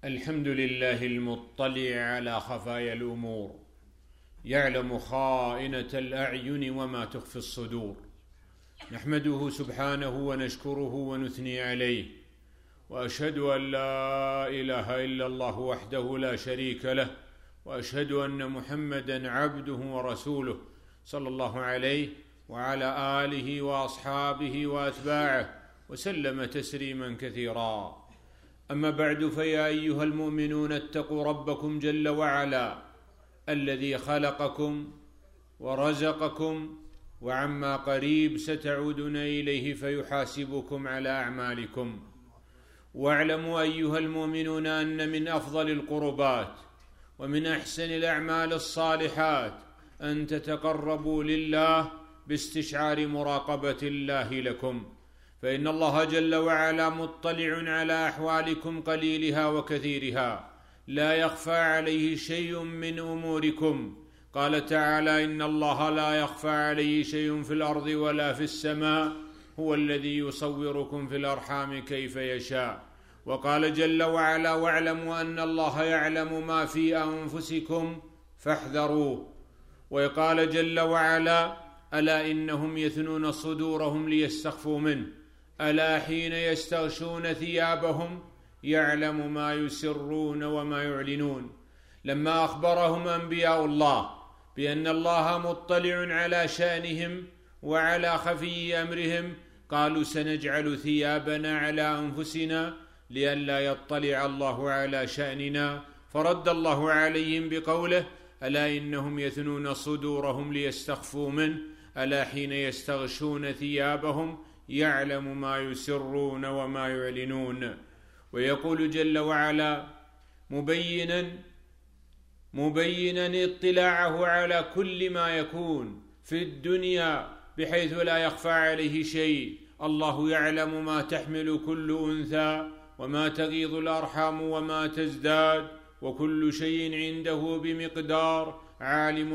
الحمد لله المطلع على خفايا الأمور، يعلم خائنة الأعين وما تخفي الصدور. نحمده سبحانه ونشكره ونثني عليه، وأشهد أن لا إله إلا الله وحده لا شريك له، وأشهد أن محمدا عبده ورسوله صلى الله عليه وعلى آله وأصحابه وأتباعه وسلم تسليما كثيرا. أما بعد، فيا أيها المؤمنون اتقوا ربكم جل وعلا الذي خلقكم ورزقكم، وعما قريب ستعودون إليه فيحاسبكم على أعمالكم. واعلموا أيها المؤمنون أن من أفضل القربات ومن أحسن الأعمال الصالحات أن تتقربوا لله باستشعار مراقبة الله لكم، فإن الله جل وعلا مطلع على أحوالكم قليلها وكثيرها، لا يخفى عليه شيء من أموركم. قال تعالى: إن الله لا يخفى عليه شيء في الأرض ولا في السماء، هو الذي يصوركم في الأرحام كيف يشاء. وقال جل وعلا: واعلموا أن الله يعلم ما في أنفسكم فاحذروه. وقال جل وعلا: ألا إنهم يثنون صدورهم ليستخفوا منه، ألا حين يستغشون ثيابهم يعلم ما يسرون وما يعلنون. لما أخبرهم أنبياء الله بأن الله مطلع على شأنهم وعلى خفي أمرهم، قالوا: سنجعل ثيابنا على أنفسنا لئلا يطلع الله على شأننا. فرد الله عليهم بقوله: ألا إنهم يثنون صدورهم ليستخفوا منه، ألا حين يستغشون ثيابهم يعلم ما يسرون وما يعلنون. ويقول جل وعلا مبينا اطلاعه على كل ما يكون في الدنيا بحيث لا يخفى عليه شيء. الله يعلم ما تحمل كل أنثى وما تغيض الأرحام وما تزداد، وكل شيء عنده بمقدار. عالم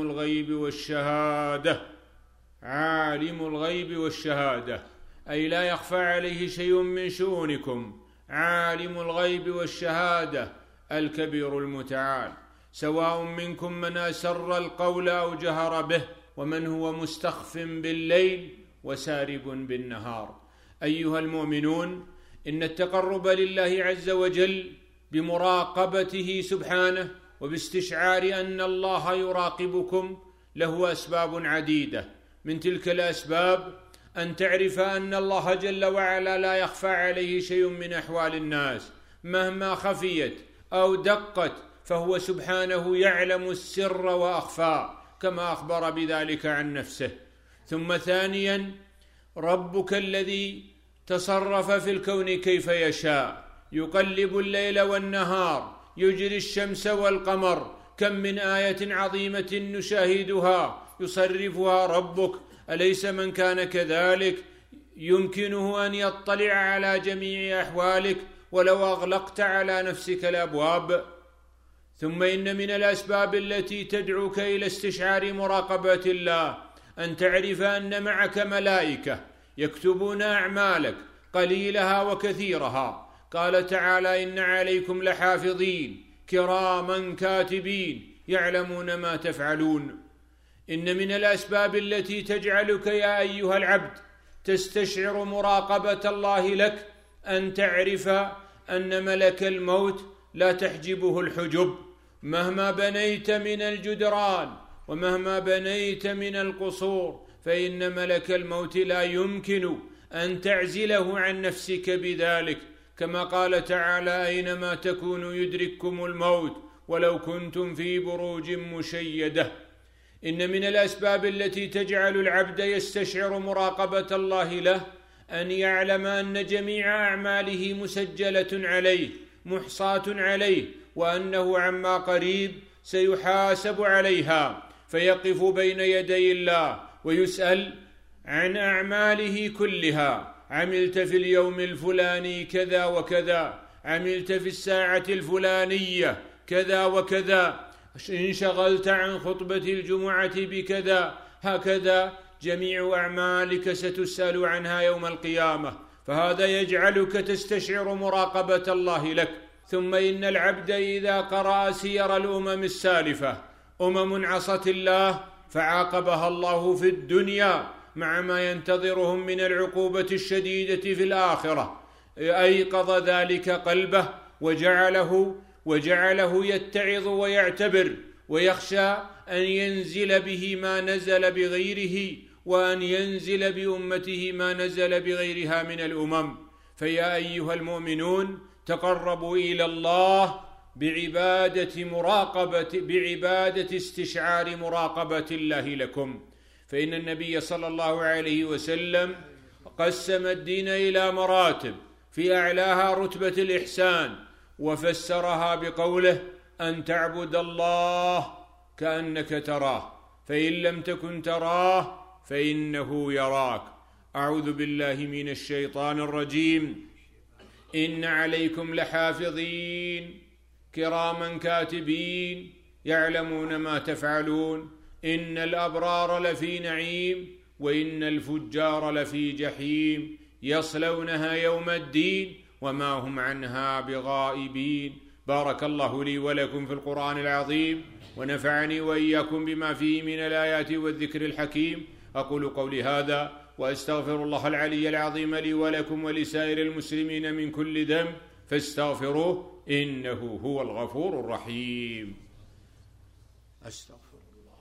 الغيب والشهادة أي لا يخفى عليه شيء من شؤونكم. عالم الغيب والشهادة الكبير المتعال، سواء منكم من أسر القول أو جهر به، ومن هو مستخف بالليل وسارب بالنهار. أيها المؤمنون، إن التقرب لله عز وجل بمراقبته سبحانه وباستشعار أن الله يراقبكم له أسباب عديدة. من تلك الأسباب أن تعرف أن الله جل وعلا لا يخفى عليه شيء من أحوال الناس مهما خفيت أو دقت، فهو سبحانه يعلم السر وأخفى كما أخبر بذلك عن نفسه. ثم ثانيا، ربك الذي تصرف في الكون كيف يشاء، يقلب الليل والنهار، يجري الشمس والقمر، كم من آية عظيمة نشاهدها يصرفها ربك. أليس من كان كذلك يمكنه أن يطلع على جميع أحوالك ولو أغلقت على نفسك الأبواب؟ ثم إن من الأسباب التي تدعوك إلى استشعار مراقبة الله أن تعرف أن معك ملائكة يكتبون أعمالك قليلها وكثيرها. قال تعالى: إن عليكم لحافظين كراما كاتبين يعلمون ما تفعلون. إن من الأسباب التي تجعلك يا أيها العبد تستشعر مراقبة الله لك أن تعرف أن ملك الموت لا تحجبه الحجب، مهما بنيت من الجدران ومهما بنيت من القصور، فإن ملك الموت لا يمكن أن تعزله عن نفسك بذلك، كما قال تعالى: أينما تكونوا يدرككم الموت ولو كنتم في بروج مشيدة. إن من الأسباب التي تجعل العبد يستشعر مراقبة الله له أن يعلم أن جميع أعماله مسجلة عليه محصاة عليه، وأنه عما قريب سيحاسب عليها، فيقف بين يدي الله ويسأل عن أعماله كلها: عملت في اليوم الفلاني كذا وكذا، عملت في الساعة الفلانية كذا وكذا، انشغلت عن خطبة الجمعة بكذا. هكذا جميع أعمالك ستسأل عنها يوم القيامة، فهذا يجعلك تستشعر مراقبة الله لك. ثم إن العبد إذا قرأ سير الأمم السالفة أمم عصت الله فعاقبها الله في الدنيا مع ما ينتظرهم من العقوبة الشديدة في الآخرة، أيقظ ذلك قلبه وجعله يتعظ ويعتبر ويخشى أن ينزل به ما نزل بغيره، وأن ينزل بأمته ما نزل بغيرها من الأمم. فيا أيها المؤمنون تقربوا إلى الله بعبادة استشعار مراقبة الله لكم، فإن النبي صلى الله عليه وسلم قسم الدين إلى مراتب، في أعلاها رتبة الإحسان، وفسرها بقوله: أن تعبد الله كأنك تراه، فإن لم تكن تراه فإنه يراك. أعوذ بالله من الشيطان الرجيم. إن عليكم لحافظين كراما كاتبين يعلمون ما تفعلون، إن الأبرار لفي نعيم وإن الفجار لفي جحيم يصلونها يوم الدين وما هم عنها بغائبين. بارك الله لي ولكم في القرآن العظيم، ونفعني وإياكم بما فيه من الآيات والذكر الحكيم. أقول قولي هذا وأستغفر الله العلي العظيم لي ولكم ولسائر المسلمين من كل ذنب فاستغفروه إنه هو الغفور الرحيم. أستغفر الله.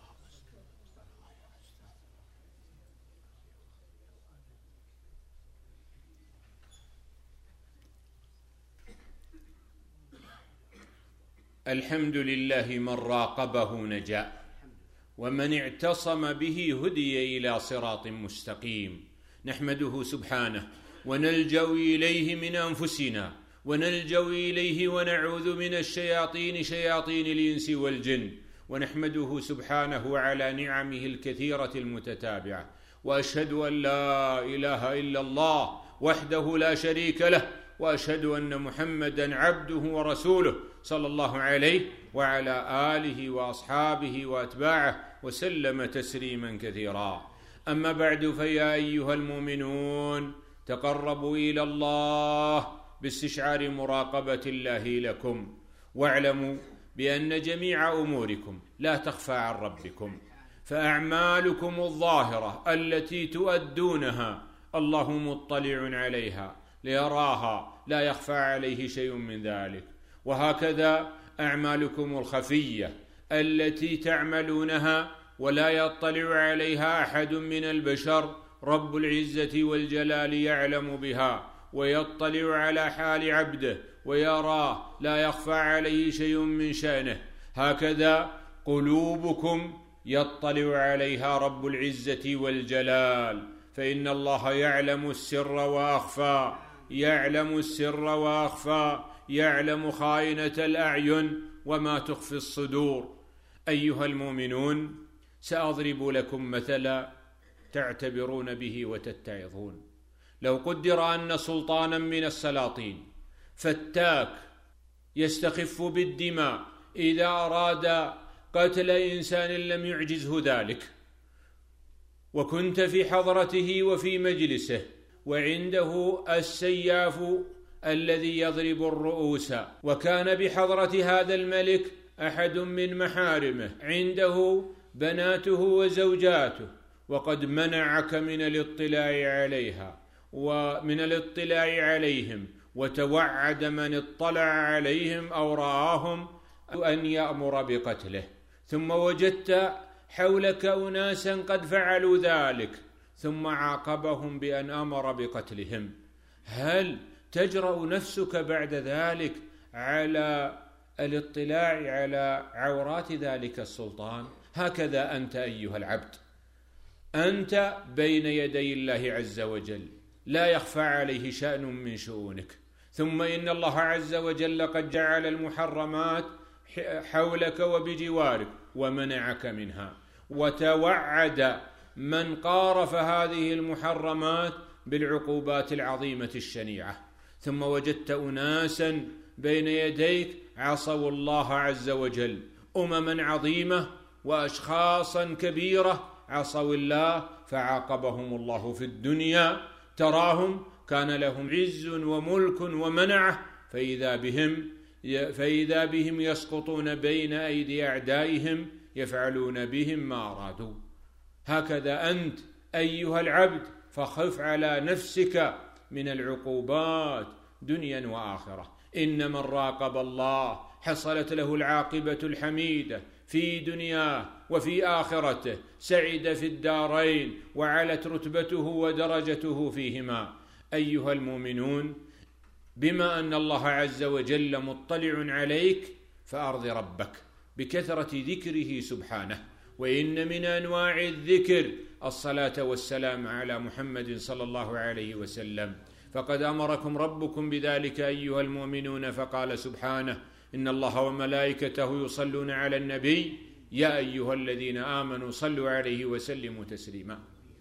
الحمد لله من راقبه نجا، ومن اعتصم به هدي إلى صراط مستقيم. نحمده سبحانه ونلجأ إليه من أنفسنا، ونلجأ إليه ونعوذ من الشياطين شياطين الإنس والجن، ونحمده سبحانه على نعمه الكثيرة المتتابعة، وأشهد أن لا إله إلا الله وحده لا شريك له، وأشهد أن محمدا عبده ورسوله صلى الله عليه وعلى آله وأصحابه وأتباعه وسلم تسليما كثيرا. أما بعد، فيا أيها المؤمنون تقربوا إلى الله باستشعار مراقبة الله لكم، واعلموا بأن جميع أموركم لا تخفى عن ربكم، فأعمالكم الظاهرة التي تؤدونها الله مطلع عليها ليراها، لا يخفى عليه شيء من ذلك. وهكذا أعمالكم الخفية التي تعملونها ولا يطلع عليها أحد من البشر، رب العزة والجلال يعلم بها ويطلع على حال عبده ويراه، لا يخفى عليه شيء من شأنه. هكذا قلوبكم يطلع عليها رب العزة والجلال، فإن الله يعلم السر وأخفى، يعلم السر وأخفى، يعلم خائنة الأعين وما تخفي الصدور. أيها المؤمنون سأضرب لكم مثلا تعتبرون به وتتعظون. لو قدر أن سلطانا من السلاطين فتاك يستخف بالدماء إذا أراد قتل إنسان لم يعجزه ذلك، وكنت في حضرته وفي مجلسه وعنده السياف الذي يضرب الرؤوس، وكان بحضرة هذا الملك أحد من محارمه عنده بناته وزوجاته، وقد منعك من الاطلاع عليها ومن الاطلاع عليهم، وتوعد من اطلع عليهم أو رآهم أن يأمر بقتله، ثم وجدت حولك أناسا قد فعلوا ذلك ثم عاقبهم بأن أمر بقتلهم، هل تجرأ نفسك بعد ذلك على الاطلاع على عورات ذلك السلطان؟ هكذا أنت أيها العبد، أنت بين يدي الله عز وجل لا يخفى عليه شأن من شؤونك، ثم إن الله عز وجل قد جعل المحرمات حولك وبجوارك ومنعك منها، وتوعد من قارف هذه المحرمات بالعقوبات العظيمة الشنيعة. ثم وجدت أناسا بين يديك عصوا الله عز وجل، أمما عظيمة وأشخاصا كبيرة عصوا الله فعاقبهم الله في الدنيا. تراهم كان لهم عز وملك ومنعة، فإذا بهم فإذا بهم يسقطون بين أيدي أعدائهم يفعلون بهم ما أرادوا. هكذا أنت أيها العبد فخف على نفسك من العقوبات دنيا وآخرة. إن من راقب الله حصلت له العاقبة الحميدة في دنياه وفي آخرته، سعد في الدارين وعلت رتبته ودرجته فيهما. أيها المؤمنون، بما أن الله عز وجل مطلع عليك فأرض ربك بكثرة ذكره سبحانه. وإن من أنواع الذكر الصلاة والسلام على محمد صلى الله عليه وسلم، فقد أمركم ربكم بذلك أيها المؤمنون، فقال سبحانه: إن الله وملائكته يصلون على النبي يا أيها الذين آمنوا صلوا عليه وسلموا تسليما.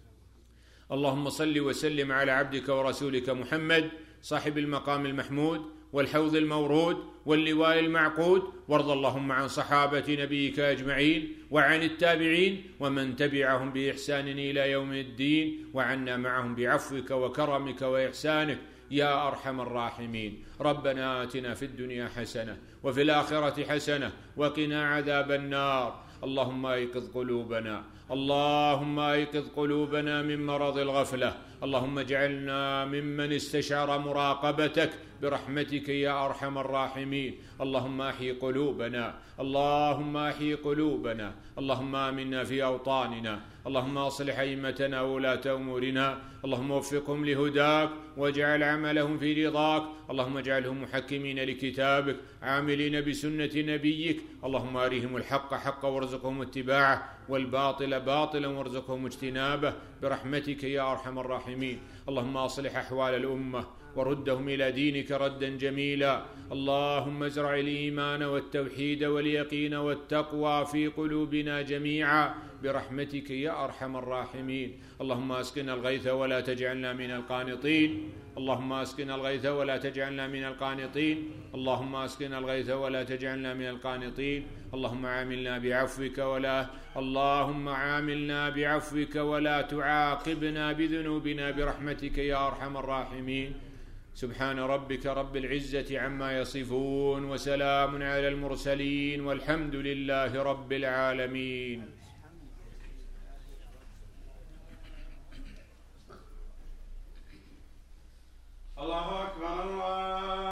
اللهم صل وسلم على عبدك ورسولك محمد صاحب المقام المحمود والحوض المورود واللواء المعقود، وارض اللهم عن صحابة نبيك أجمعين وعن التابعين ومن تبعهم بإحسان إلى يوم الدين، وعنا معهم بعفوك وكرمك وإحسانك يا أرحم الراحمين. ربنا آتنا في الدنيا حسنة وفي الآخرة حسنة وقنا عذاب النار. اللهم أيقظ قلوبنا، اللهم أيقظ قلوبنا من مرض الغفلة. اللهم اجعلنا ممن استشعر مراقبتك برحمتك يا أرحم الراحمين. اللهم أحيي قلوبنا، اللهم أحيي قلوبنا. اللهم آمنا في أوطاننا، اللهم أصلح أئمتنا وولاة أمورنا، اللهم وفقهم لهداك واجعل عملهم في رضاك. اللهم اجعلهم محكمين لكتابك عاملين بسنة نبيك. اللهم أرهم الحق حقا وارزقهم اتباعه والباطل باطلا وارزقهم اجتنابه برحمتك يا أرحم الراحمين. اللهم أصلح أحوال الأمة وردهم إلى دينك ردا جميلا. اللهم ازرع الإيمان والتوحيد واليقين والتقوى في قلوبنا جميعا برحمتك يا أرحم الراحمين. اللهم أسقنا الغيث ولا تجعلنا من القانطين، اللهم أسقنا الغيث ولا تجعلنا من القانطين، اللهم أسقنا الغيث ولا تجعلنا من القانطين. اللهم عاملنا بعفوك ولا تعاقبنا بذنوبنا برحمتك يا أرحم الراحمين. سبحان ربك رب العزة عما يصفون وسلام على المرسلين والحمد لله رب العالمين. الله أكبر. الله